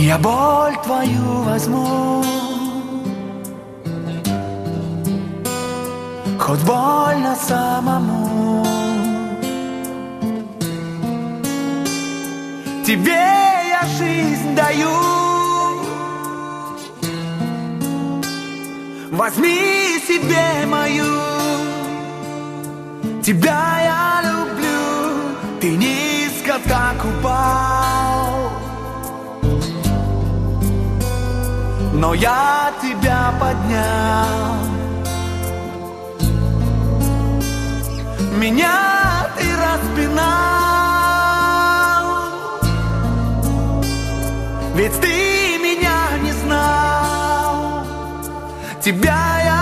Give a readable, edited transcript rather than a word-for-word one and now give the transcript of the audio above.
Я боль твою возьму, хоть больно самому. Тебе я жизнь даю, возьми себе мою. Тебя я люблю, ты низко так упал, но я тебя поднял. Меня ты распинал, ведь ты меня не знал. Тебя